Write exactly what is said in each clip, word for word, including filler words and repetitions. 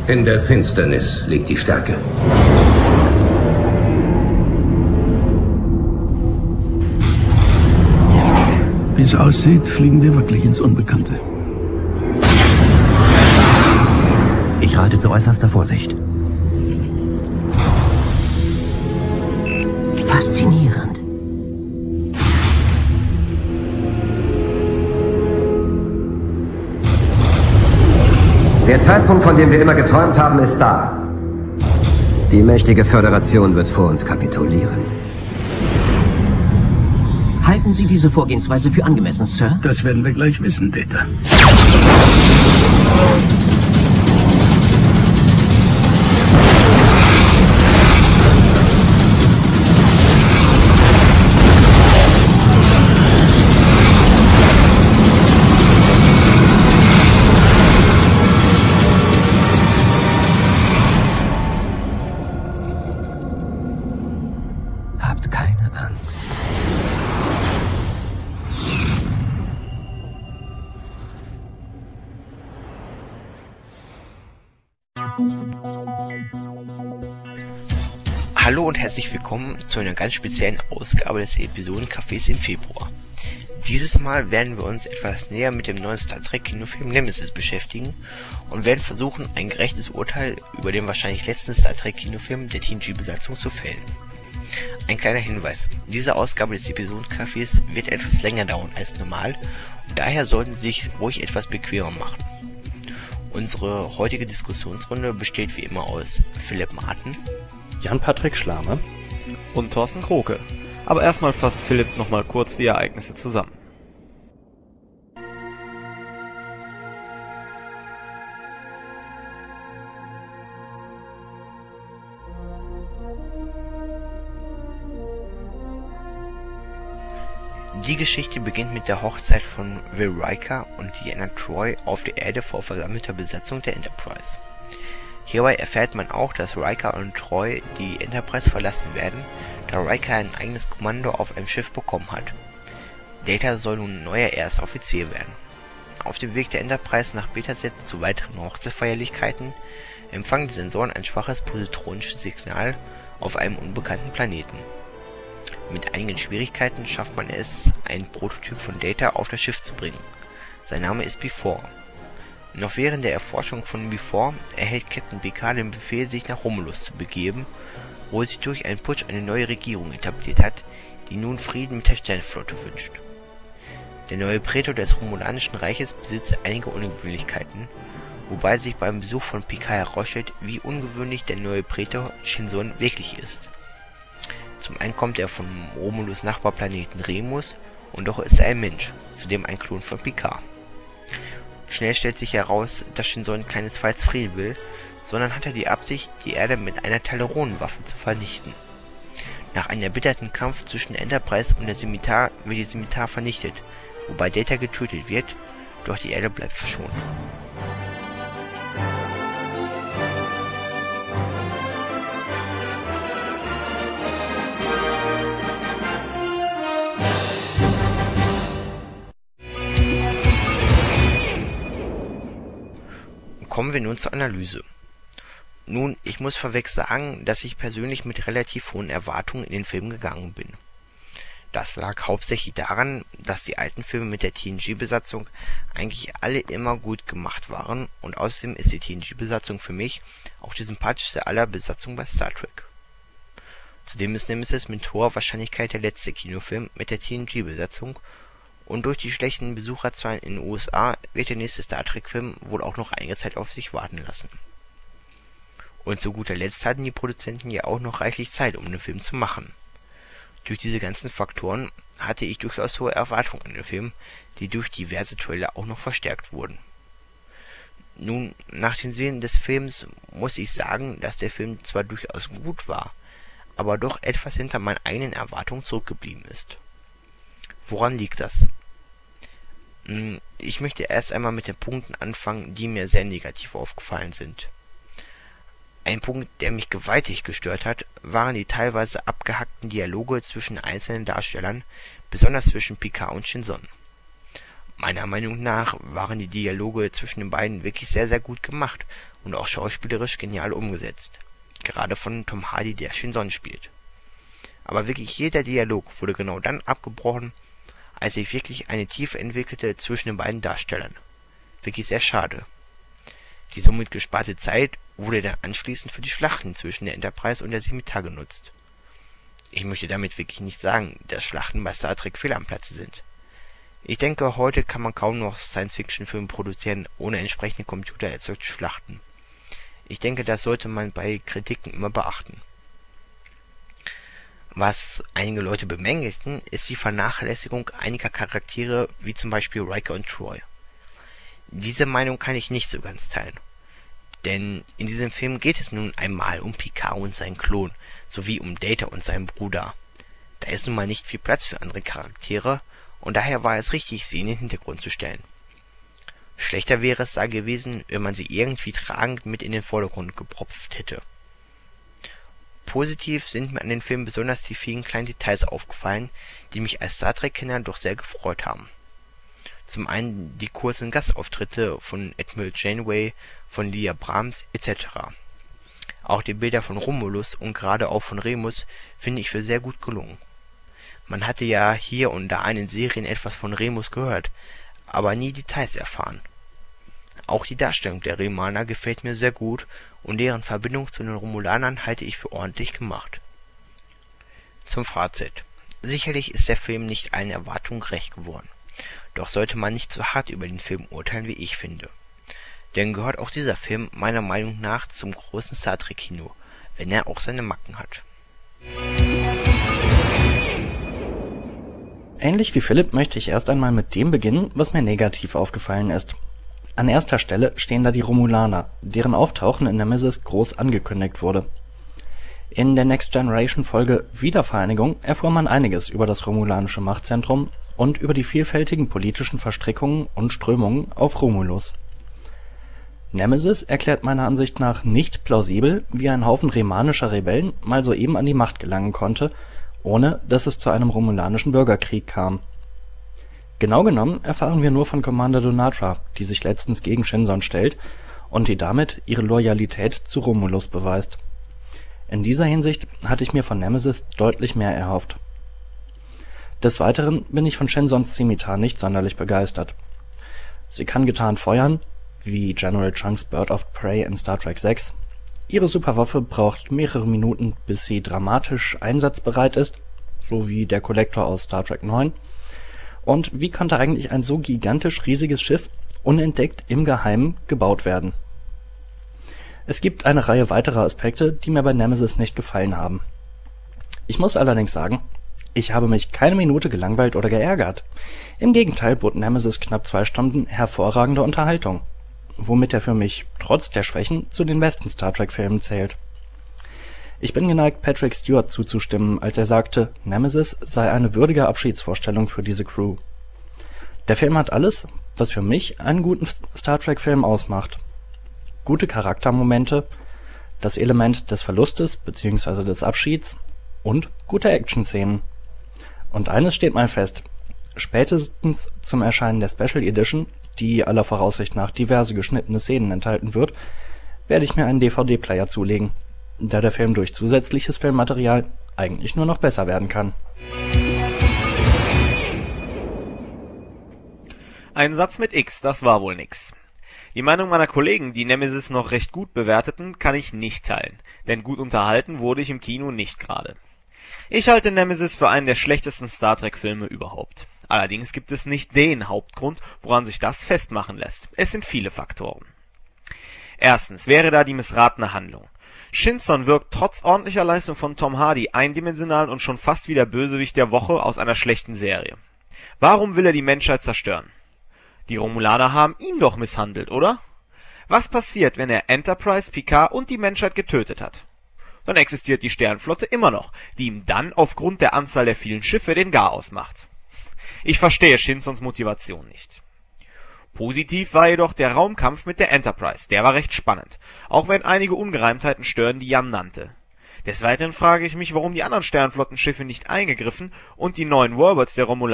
In der Finsternis liegt die Stärke. Wie es aussieht, fliegen wir wirklich ins Unbekannte. Ich rate zu äußerster Vorsicht. Faszinierend. Der Zeitpunkt, von dem wir immer geträumt haben, ist da. Die mächtige Föderation wird vor uns kapitulieren. Halten Sie diese Vorgehensweise für angemessen, Sir? Das werden wir gleich wissen, Data. Habt keine Angst. Hallo und herzlich willkommen zu einer ganz speziellen Ausgabe des Episodencafés im Februar. Dieses Mal werden wir uns etwas näher mit dem neuen Star Trek Kinofilm Nemesis beschäftigen und werden versuchen, ein gerechtes Urteil über den wahrscheinlich letzten Star Trek Kinofilm der T N G-Besatzung zu fällen. Ein kleiner Hinweis: Diese Ausgabe des Episodencafés wird etwas länger dauern als normal und daher sollten Sie sich ruhig etwas bequemer machen. Unsere heutige Diskussionsrunde besteht wie immer aus Philipp Marten, Jan-Patrick Schlame und Thorsten Kroke. Aber erstmal fasst Philipp nochmal kurz die Ereignisse zusammen. Die Geschichte beginnt mit der Hochzeit von Will Riker und Deanna Troi auf der Erde vor versammelter Besatzung der Enterprise. Hierbei erfährt man auch, dass Riker und Troi die Enterprise verlassen werden, da Riker ein eigenes Kommando auf einem Schiff bekommen hat. Data soll nun neuer erster Offizier werden. Auf dem Weg der Enterprise nach Betaset zu weiteren Hochzeitsfeierlichkeiten empfangen die Sensoren ein schwaches positronisches Signal auf einem unbekannten Planeten. Mit einigen Schwierigkeiten schafft man es, einen Prototyp von Data auf das Schiff zu bringen. Sein Name ist Before. Noch während der Erforschung von Before erhält Captain Picard den Befehl, sich nach Romulus zu begeben, wo sich durch einen Putsch eine neue Regierung etabliert hat, die nun Frieden mit der Sternenflotte wünscht. Der neue Prätor des Romulanischen Reiches besitzt einige Ungewöhnlichkeiten, wobei sich beim Besuch von Picard herausstellt, wie ungewöhnlich der neue Prätor Shinzon wirklich ist. Zum einen kommt er vom Romulus Nachbarplaneten Remus und doch ist er ein Mensch, zudem ein Klon von Picard. Schnell stellt sich heraus, dass Shinzon keinesfalls Frieden will, sondern hat er die Absicht, die Erde mit einer Teleronenwaffe zu vernichten. Nach einem erbitterten Kampf zwischen der Enterprise und der Scimitar wird die Scimitar vernichtet, wobei Data getötet wird, doch die Erde bleibt verschont. Kommen wir nun zur Analyse. Nun, ich muss vorweg sagen, dass ich persönlich mit relativ hohen Erwartungen in den Film gegangen bin. Das lag hauptsächlich daran, dass die alten Filme mit der T N G-Besatzung eigentlich alle immer gut gemacht waren und außerdem ist die T N G-Besatzung für mich auch die sympathischste aller Besatzungen bei Star Trek. Zudem ist Nemesis mit hoher Wahrscheinlichkeit der letzte Kinofilm mit der T N G-Besatzung und durch die schlechten Besucherzahlen in den U S A wird der nächste Star Trek-Film wohl auch noch einige Zeit auf sich warten lassen. Und zu guter Letzt hatten die Produzenten ja auch noch reichlich Zeit, um den Film zu machen. Durch diese ganzen Faktoren hatte ich durchaus hohe Erwartungen an den Film, die durch diverse Trailer auch noch verstärkt wurden. Nun, nach dem Sehen des Films muss ich sagen, dass der Film zwar durchaus gut war, aber doch etwas hinter meinen eigenen Erwartungen zurückgeblieben ist. Woran liegt das? Ich möchte erst einmal mit den Punkten anfangen, die mir sehr negativ aufgefallen sind. Ein Punkt, der mich gewaltig gestört hat, waren die teilweise abgehackten Dialoge zwischen einzelnen Darstellern, besonders zwischen Picard und Shinzon. Meiner Meinung nach waren die Dialoge zwischen den beiden wirklich sehr, sehr gut gemacht und auch schauspielerisch genial umgesetzt. Gerade von Tom Hardy, der Shinson spielt. Aber wirklich jeder Dialog wurde genau dann abgebrochen, als sich wirklich eine Tiefe entwickelte zwischen den beiden Darstellern. Wirklich sehr schade. Die somit gesparte Zeit wurde dann anschließend für die Schlachten zwischen der Enterprise und der Scimitar genutzt. Ich möchte damit wirklich nicht sagen, dass Schlachten bei Star Trek fehl am Platze sind. Ich denke, heute kann man kaum noch Science-Fiction-Filme produzieren, ohne entsprechende computererzeugte Schlachten. Ich denke, das sollte man bei Kritiken immer beachten. Was einige Leute bemängelten, ist die Vernachlässigung einiger Charaktere, wie zum Beispiel Riker und Troy. Diese Meinung kann ich nicht so ganz teilen. Denn in diesem Film geht es nun einmal um Picard und seinen Klon, sowie um Data und seinen Bruder. Da ist nun mal nicht viel Platz für andere Charaktere, und daher war es richtig, sie in den Hintergrund zu stellen. Schlechter wäre es da gewesen, wenn man sie irgendwie tragend mit in den Vordergrund gepropft hätte. Positiv sind mir an den Film besonders die vielen kleinen Details aufgefallen, die mich als Star Trek-Kenner doch sehr gefreut haben. Zum einen die kurzen Gastauftritte von Admiral Janeway, von Leah Brahms et cetera. Auch die Bilder von Romulus und gerade auch von Remus finde ich für sehr gut gelungen. Man hatte ja hier und da in den Serien etwas von Remus gehört, aber nie Details erfahren. Auch die Darstellung der Remaner gefällt mir sehr gut und deren Verbindung zu den Romulanern halte ich für ordentlich gemacht. Zum Fazit. Sicherlich ist der Film nicht allen Erwartungen gerecht geworden. Doch sollte man nicht so hart über den Film urteilen, wie ich finde. Denn gehört auch dieser Film meiner Meinung nach zum großen Star Trek Kino, wenn er auch seine Macken hat. Ähnlich wie Philipp möchte ich erst einmal mit dem beginnen, was mir negativ aufgefallen ist. An erster Stelle stehen da die Romulaner, deren Auftauchen in Nemesis groß angekündigt wurde. In der Next Generation Folge Wiedervereinigung erfuhr man einiges über das romulanische Machtzentrum und über die vielfältigen politischen Verstrickungen und Strömungen auf Romulus. Nemesis erklärt meiner Ansicht nach nicht plausibel, wie ein Haufen remanischer Rebellen mal soeben an die Macht gelangen konnte, ohne dass es zu einem romulanischen Bürgerkrieg kam. Genau genommen erfahren wir nur von Commander Donatra, die sich letztens gegen Shinson stellt und die damit ihre Loyalität zu Romulus beweist. In dieser Hinsicht hatte ich mir von Nemesis deutlich mehr erhofft. Des Weiteren bin ich von Shinsons Scimitar nicht sonderlich begeistert. Sie kann getarnt feuern, wie General Chunks Bird of Prey in Star Trek sechs. Ihre Superwaffe braucht mehrere Minuten, bis sie dramatisch einsatzbereit ist, so wie der Kollektor aus Star Trek neun. Und wie konnte eigentlich ein so gigantisch riesiges Schiff unentdeckt im Geheimen gebaut werden? Es gibt eine Reihe weiterer Aspekte, die mir bei Nemesis nicht gefallen haben. Ich muss allerdings sagen, ich habe mich keine Minute gelangweilt oder geärgert. Im Gegenteil bot Nemesis knapp zwei Stunden hervorragende Unterhaltung, womit er für mich trotz der Schwächen zu den besten Star Trek-Filmen zählt. Ich bin geneigt, Patrick Stewart zuzustimmen, als er sagte, Nemesis sei eine würdige Abschiedsvorstellung für diese Crew. Der Film hat alles, was für mich einen guten Star Trek-Film ausmacht. Gute Charaktermomente, das Element des Verlustes bzw. des Abschieds und gute Action-Szenen. Und eines steht mal fest, spätestens zum Erscheinen der Special Edition, die aller Voraussicht nach diverse geschnittene Szenen enthalten wird, werde ich mir einen D V D-Player zulegen, da der Film durch zusätzliches Filmmaterial eigentlich nur noch besser werden kann. Ein Satz mit X, das war wohl nix. Die Meinung meiner Kollegen, die Nemesis noch recht gut bewerteten, kann ich nicht teilen, denn gut unterhalten wurde ich im Kino nicht gerade. Ich halte Nemesis für einen der schlechtesten Star Trek-Filme überhaupt. Allerdings gibt es nicht den Hauptgrund, woran sich das festmachen lässt. Es sind viele Faktoren. Erstens wäre da die missratene Handlung. Shinson wirkt trotz ordentlicher Leistung von Tom Hardy eindimensional und schon fast wie der Bösewicht der Woche aus einer schlechten Serie. Warum will er die Menschheit zerstören? Die Romulaner haben ihn doch misshandelt, oder? Was passiert, wenn er Enterprise, Picard und die Menschheit getötet hat? Dann existiert die Sternenflotte immer noch, die ihm dann aufgrund der Anzahl der vielen Schiffe den Garaus macht. Ich verstehe Shinsons Motivation nicht. Positiv war jedoch der Raumkampf mit der Enterprise, der war recht spannend, auch wenn einige Ungereimtheiten stören, die Jan nannte. Des Weiteren frage ich mich, warum die anderen Sternenflottenschiffe nicht eingegriffen und die neuen Warbots der Romulaner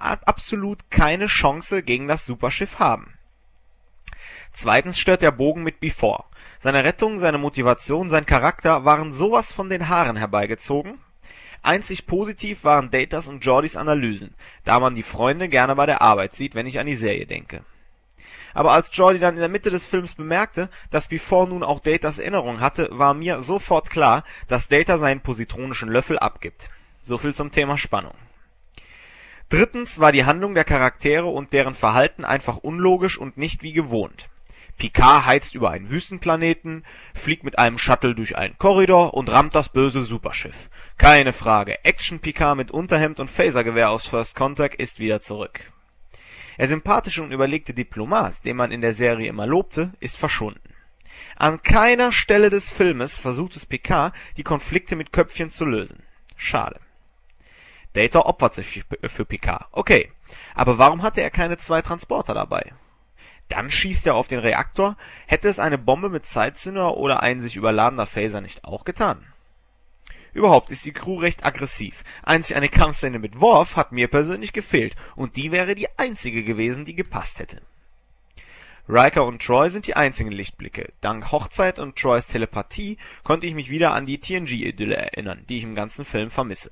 absolut keine Chance gegen das Superschiff haben. Zweitens stört der Bogen mit Before. Seine Rettung, seine Motivation, sein Charakter waren sowas von den Haaren herbeigezogen. Einzig positiv waren Datas und Geordys Analysen, da man die Freunde gerne bei der Arbeit sieht, wenn ich an die Serie denke. Aber als Geordi dann in der Mitte des Films bemerkte, dass Before nun auch Datas Erinnerung hatte, war mir sofort klar, dass Data seinen positronischen Löffel abgibt. So viel zum Thema Spannung. Drittens war die Handlung der Charaktere und deren Verhalten einfach unlogisch und nicht wie gewohnt. Picard heizt über einen Wüstenplaneten, fliegt mit einem Shuttle durch einen Korridor und rammt das böse Superschiff. Keine Frage, Action-Picard mit Unterhemd und Phasergewehr aus First Contact ist wieder zurück. Der sympathische und überlegte Diplomat, den man in der Serie immer lobte, ist verschwunden. An keiner Stelle des Filmes versucht es Picard, die Konflikte mit Köpfchen zu lösen. Schade. Data opfert sich für Picard, okay, aber warum hatte er keine zwei Transporter dabei? Dann schießt er auf den Reaktor, hätte es eine Bombe mit Zeitzünder oder ein sich überladener Phaser nicht auch getan? Überhaupt ist die Crew recht aggressiv. Einzig eine Kampfszene mit Worf hat mir persönlich gefehlt, und die wäre die einzige gewesen, die gepasst hätte. Riker und Troy sind die einzigen Lichtblicke. Dank Hochzeit und Troys Telepathie konnte ich mich wieder an die T N G-Idylle erinnern, die ich im ganzen Film vermisse.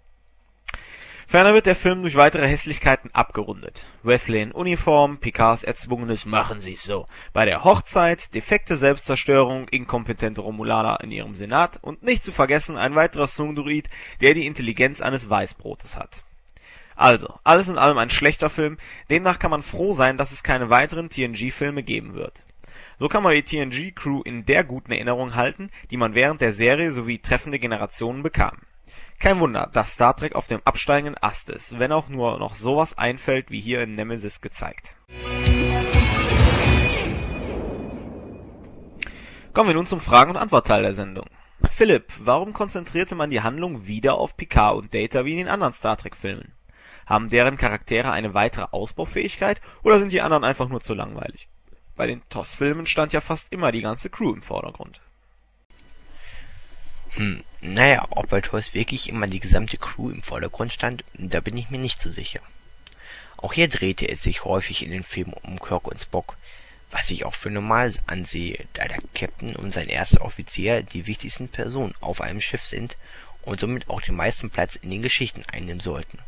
Ferner wird der Film durch weitere Hässlichkeiten abgerundet. Wesley in Uniform, Picards erzwungenes Machen Sie's so bei der Hochzeit, defekte Selbstzerstörung, inkompetente Romulaner in ihrem Senat und nicht zu vergessen ein weiterer Sung-Druid, der die Intelligenz eines Weißbrotes hat. Also, alles in allem ein schlechter Film, demnach kann man froh sein, dass es keine weiteren T N G-Filme geben wird. So kann man die T N G-Crew in der guten Erinnerung halten, die man während der Serie sowie treffende Generationen bekam. Kein Wunder, dass Star Trek auf dem absteigenden Ast ist, wenn auch nur noch sowas einfällt wie hier in Nemesis gezeigt. Kommen wir nun zum Fragen- und Antwortteil der Sendung. Philipp, warum konzentrierte man die Handlung wieder auf Picard und Data wie in den anderen Star Trek-Filmen? Haben deren Charaktere eine weitere Ausbaufähigkeit oder sind die anderen einfach nur zu langweilig? Bei den T O S-Filmen stand ja fast immer die ganze Crew im Vordergrund. Hm, naja, ob bei T O S wirklich immer die gesamte Crew im Vordergrund stand, da bin ich mir nicht so sicher. Auch hier drehte es sich häufig in den Filmen um Kirk und Spock, was ich auch für normal ansehe, da der Captain und sein erster Offizier die wichtigsten Personen auf einem Schiff sind und somit auch den meisten Platz in den Geschichten einnehmen sollten.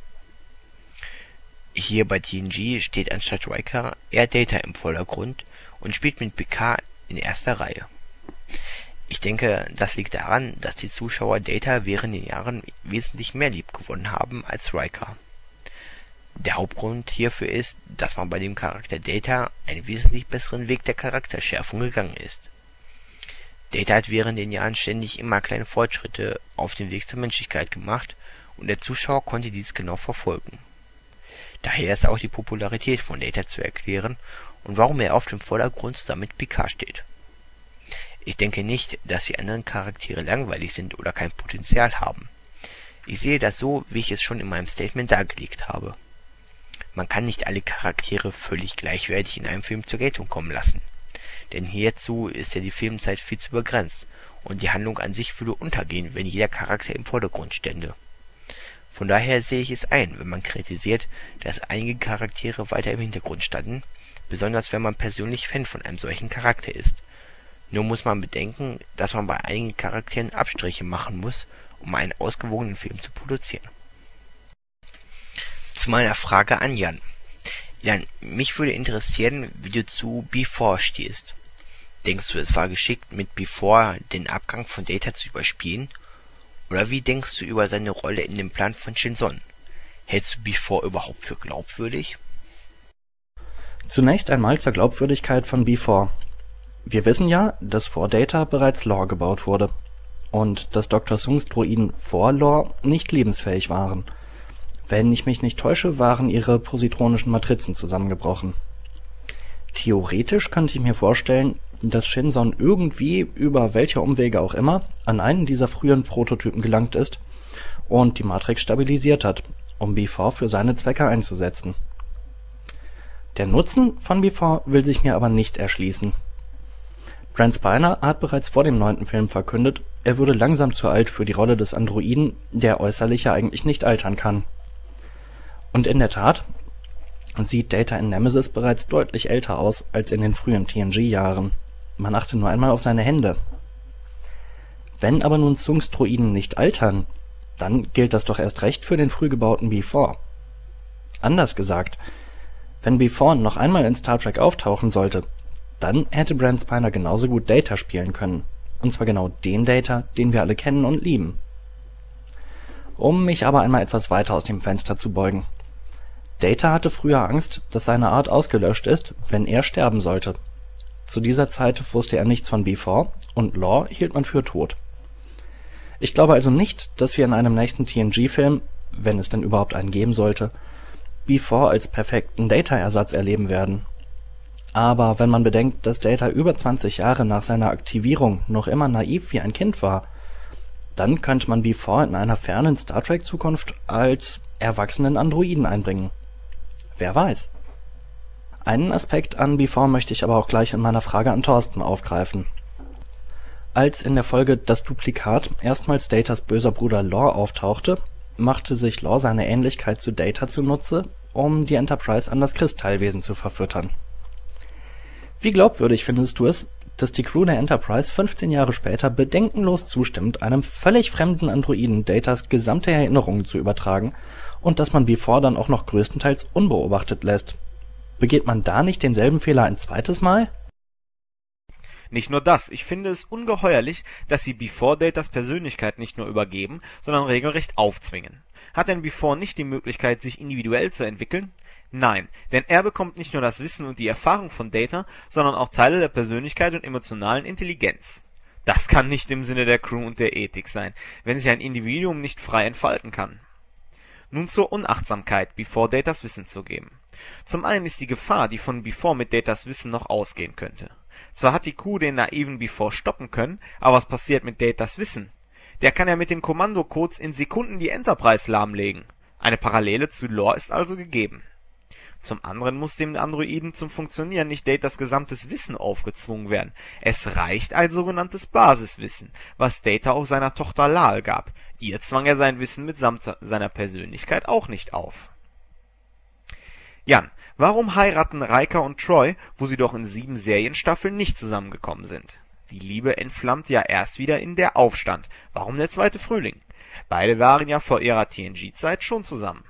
Hier bei T N G steht anstatt Riker eher Data im Vordergrund und spielt mit Picard in erster Reihe. Ich denke, das liegt daran, dass die Zuschauer Data während den Jahren wesentlich mehr liebgewonnen haben als Riker. Der Hauptgrund hierfür ist, dass man bei dem Charakter Data einen wesentlich besseren Weg der Charakterschärfung gegangen ist. Data hat während den Jahren ständig immer kleine Fortschritte auf dem Weg zur Menschlichkeit gemacht und der Zuschauer konnte dies genau verfolgen. Daher ist auch die Popularität von Data zu erklären und warum er auf dem Vordergrund zusammen mit Picard steht. Ich denke nicht, dass die anderen Charaktere langweilig sind oder kein Potenzial haben. Ich sehe das so, wie ich es schon in meinem Statement dargelegt habe. Man kann nicht alle Charaktere völlig gleichwertig in einem Film zur Geltung kommen lassen. Denn hierzu ist ja die Filmzeit viel zu begrenzt und die Handlung an sich würde untergehen, wenn jeder Charakter im Vordergrund stände. Von daher sehe ich es ein, wenn man kritisiert, dass einige Charaktere weiter im Hintergrund standen, besonders wenn man persönlich Fan von einem solchen Charakter ist. Nur muss man bedenken, dass man bei einigen Charakteren Abstriche machen muss, um einen ausgewogenen Film zu produzieren. Zu meiner Frage an Jan. Jan, mich würde interessieren, wie du zu Before stehst. Denkst du, es war geschickt, mit Before den Abgang von Data zu überspielen? Oder wie denkst du über seine Rolle in dem Plan von Shinson? Hältst du Before überhaupt für glaubwürdig? Zunächst einmal zur Glaubwürdigkeit von Before. Wir wissen ja, dass vor Data bereits Lore gebaut wurde und dass Doktor Sungs Droiden vor Lore nicht lebensfähig waren. Wenn ich mich nicht täusche, waren ihre positronischen Matrizen zusammengebrochen. Theoretisch könnte ich mir vorstellen, dass Shinson irgendwie, über welche Umwege auch immer, an einen dieser frühen Prototypen gelangt ist und die Matrix stabilisiert hat, um Before für seine Zwecke einzusetzen. Der Nutzen von Before will sich mir aber nicht erschließen. Brent Spiner hat bereits vor dem neunten Film verkündet, er würde langsam zu alt für die Rolle des Androiden, der äußerlich ja eigentlich nicht altern kann. Und in der Tat sieht Data in Nemesis bereits deutlich älter aus als in den frühen T N G-Jahren. Man achte nur einmal auf seine Hände. Wenn aber nun Zungs Droiden nicht altern, dann gilt das doch erst recht für den früh gebauten B vier. Anders gesagt, wenn B vier noch einmal in Star Trek auftauchen sollte, dann hätte Brent Spiner genauso gut Data spielen können. Und zwar genau den Data, den wir alle kennen und lieben. Um mich aber einmal etwas weiter aus dem Fenster zu beugen. Data hatte früher Angst, dass seine Art ausgelöscht ist, wenn er sterben sollte. Zu dieser Zeit wusste er nichts von B vier und Lore hielt man für tot. Ich glaube also nicht, dass wir in einem nächsten T N G-Film, wenn es denn überhaupt einen geben sollte, B vier als perfekten Data-Ersatz erleben werden. Aber wenn man bedenkt, dass Data über zwanzig Jahre nach seiner Aktivierung noch immer naiv wie ein Kind war, dann könnte man B vier in einer fernen Star Trek-Zukunft als erwachsenen Androiden einbringen. Wer weiß. Einen Aspekt an B vier möchte ich aber auch gleich in meiner Frage an Thorsten aufgreifen. Als in der Folge Das Duplikat erstmals Datas böser Bruder Lore auftauchte, machte sich Lore seine Ähnlichkeit zu Data zunutze, um die Enterprise an das Kristallwesen zu verfüttern. Wie glaubwürdig findest du es, dass die Crew der Enterprise fünfzehn Jahre später bedenkenlos zustimmt, einem völlig fremden Androiden Datas gesamte Erinnerungen zu übertragen und dass man B vier dann auch noch größtenteils unbeobachtet lässt? Begeht man da nicht denselben Fehler ein zweites Mal? Nicht nur das, ich finde es ungeheuerlich, dass sie B vier Datas Persönlichkeit nicht nur übergeben, sondern regelrecht aufzwingen. Hat denn B vier nicht die Möglichkeit, sich individuell zu entwickeln? Nein, denn er bekommt nicht nur das Wissen und die Erfahrung von Data, sondern auch Teile der Persönlichkeit und emotionalen Intelligenz. Das kann nicht im Sinne der Crew und der Ethik sein, wenn sich ein Individuum nicht frei entfalten kann. Nun zur Unachtsamkeit, B vier Datas Wissen zu geben. Zum einen ist die Gefahr, die von B vier mit Datas Wissen noch ausgehen könnte. Zwar hat die Crew den naiven B vier stoppen können, aber was passiert mit Datas Wissen? Der kann ja mit den Kommandocodes in Sekunden die Enterprise lahmlegen. Eine Parallele zu Lore ist also gegeben. Zum anderen muss dem Androiden zum Funktionieren nicht Datas gesamtes Wissen aufgezwungen werden. Es reicht ein sogenanntes Basiswissen, was Data auch seiner Tochter Lal gab. Ihr zwang er sein Wissen mitsamt seiner Persönlichkeit auch nicht auf. Jan, warum heiraten Riker und Troi, wo sie doch in sieben Serienstaffeln nicht zusammengekommen sind? Die Liebe entflammt ja erst wieder in Der Aufstand. Warum der zweite Frühling? Beide waren ja vor ihrer T N G-Zeit schon zusammen.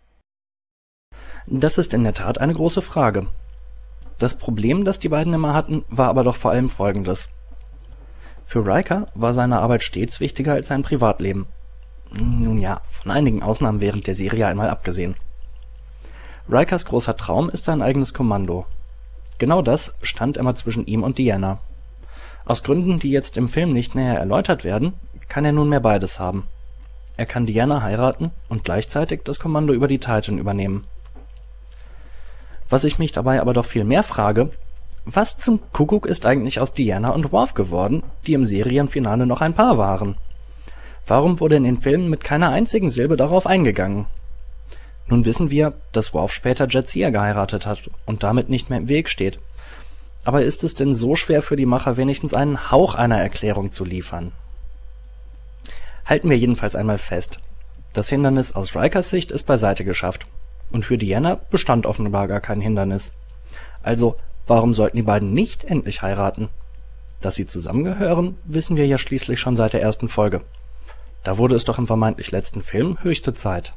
Das ist in der Tat eine große Frage. Das Problem, das die beiden immer hatten, war aber doch vor allem folgendes. Für Riker war seine Arbeit stets wichtiger als sein Privatleben. Nun ja, von einigen Ausnahmen während der Serie einmal abgesehen. Rikers großer Traum ist sein eigenes Kommando. Genau das stand immer zwischen ihm und Deanna. Aus Gründen, die jetzt im Film nicht näher erläutert werden, kann er nunmehr beides haben. Er kann Deanna heiraten und gleichzeitig das Kommando über die Titan übernehmen. Was ich mich dabei aber doch viel mehr frage, was zum Kuckuck ist eigentlich aus Deanna und Worf geworden, die im Serienfinale noch ein Paar waren? Warum wurde in den Filmen mit keiner einzigen Silbe darauf eingegangen? Nun wissen wir, dass Worf später Jadzia geheiratet hat und damit nicht mehr im Weg steht. Aber ist es denn so schwer für die Macher, wenigstens einen Hauch einer Erklärung zu liefern? Halten wir jedenfalls einmal fest. Das Hindernis aus Rikers Sicht ist beiseite geschafft. Und für Deanna bestand offenbar gar kein Hindernis. Also, warum sollten die beiden nicht endlich heiraten? Dass sie zusammengehören, wissen wir ja schließlich schon seit der ersten Folge. Da wurde es doch im vermeintlich letzten Film höchste Zeit.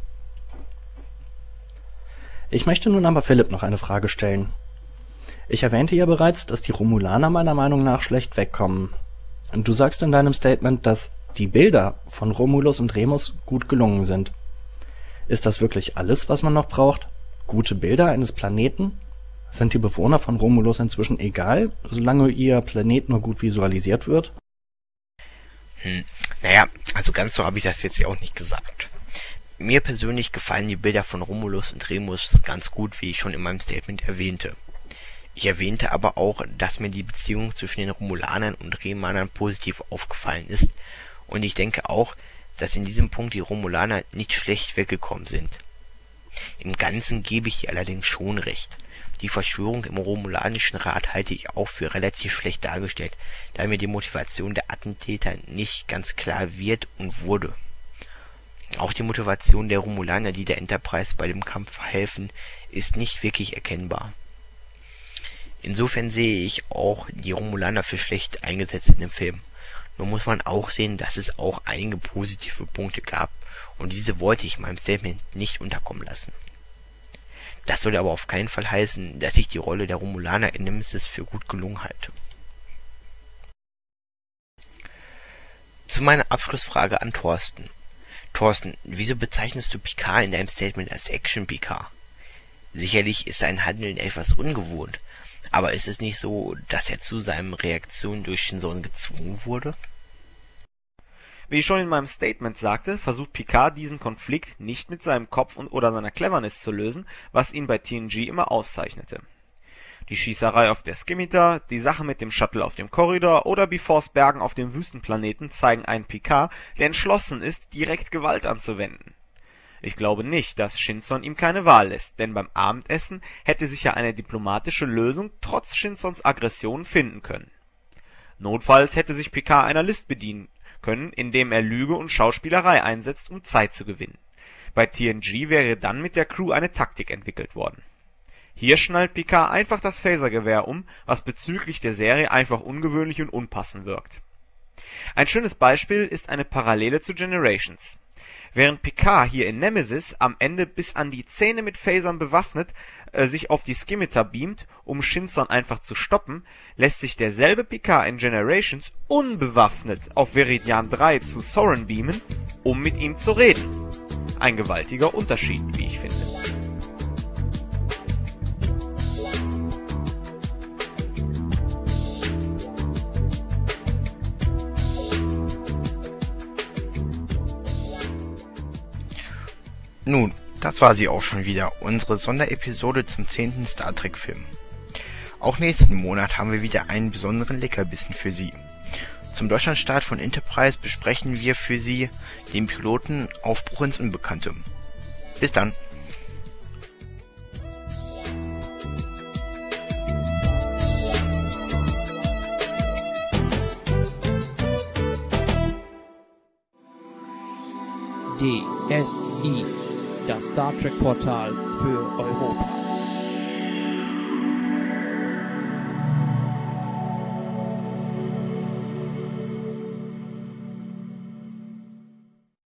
Ich möchte nun aber Philipp noch eine Frage stellen. Ich erwähnte ja bereits, dass die Romulaner meiner Meinung nach schlecht wegkommen. Und du sagst in deinem Statement, dass die Bilder von Romulus und Remus gut gelungen sind. Ist das wirklich alles, was man noch braucht? Gute Bilder eines Planeten? Sind die Bewohner von Romulus inzwischen egal, solange ihr Planet nur gut visualisiert wird? Hm, naja, also ganz so habe ich das jetzt ja auch nicht gesagt. Mir persönlich gefallen die Bilder von Romulus und Remus ganz gut, wie ich schon in meinem Statement erwähnte. Ich erwähnte aber auch, dass mir die Beziehung zwischen den Romulanern und Remanern positiv aufgefallen ist, und ich denke auch, dass in diesem Punkt die Romulaner nicht schlecht weggekommen sind. Im Ganzen gebe ich ihr allerdings schon recht. Die Verschwörung im Romulanischen Rat halte ich auch für relativ schlecht dargestellt, da mir die Motivation der Attentäter nicht ganz klar wird und wurde. Auch die Motivation der Romulaner, die der Enterprise bei dem Kampf helfen, ist nicht wirklich erkennbar. Insofern sehe ich auch die Romulaner für schlecht eingesetzt in dem Film. Nur muss man auch sehen, dass es auch einige positive Punkte gab, und diese wollte ich in meinem Statement nicht unterkommen lassen. Das soll aber auf keinen Fall heißen, dass ich die Rolle der Romulaner in Nemesis für gut gelungen halte. Zu meiner Abschlussfrage an Thorsten. Thorsten, wieso bezeichnest du Picard in deinem Statement als Action-Picard? Sicherlich ist sein Handeln etwas ungewohnt, aber ist es nicht so, dass er zu seinen Reaktionen durch Shinson gezwungen wurde? Wie ich schon in meinem Statement sagte, versucht Picard diesen Konflikt nicht mit seinem Kopf und oder seiner Cleverness zu lösen, was ihn bei T N G immer auszeichnete. Die Schießerei auf der Scimitar, die Sache mit dem Shuttle auf dem Korridor oder Befores Bergen auf dem Wüstenplaneten zeigen einen Picard, der entschlossen ist, direkt Gewalt anzuwenden. Ich glaube nicht, dass Shinson ihm keine Wahl lässt, denn beim Abendessen hätte sich ja eine diplomatische Lösung trotz Shinsons Aggression finden können. Notfalls hätte sich Picard einer List bedienen können, indem er Lüge und Schauspielerei einsetzt, um Zeit zu gewinnen. Bei T N G wäre dann mit der Crew eine Taktik entwickelt worden. Hier schnallt Picard einfach das Phasergewehr um, was bezüglich der Serie einfach ungewöhnlich und unpassend wirkt. Ein schönes Beispiel ist eine Parallele zu Generations. Während Picard hier in Nemesis am Ende bis an die Zähne mit Phasern bewaffnet äh, sich auf die Scimitar beamt, um Shinson einfach zu stoppen, lässt sich derselbe Picard in Generations unbewaffnet auf Veridian drei zu Soran beamen, um mit ihm zu reden. Ein gewaltiger Unterschied, wie ich finde. Nun, das war sie auch schon wieder, unsere Sonderepisode zum zehnten Star Trek Film. Auch nächsten Monat haben wir wieder einen besonderen Leckerbissen für Sie. Zum Deutschlandstart von Enterprise besprechen wir für Sie den Piloten Aufbruch ins Unbekannte. Bis dann! D S I, das Star Trek Portal für Europa.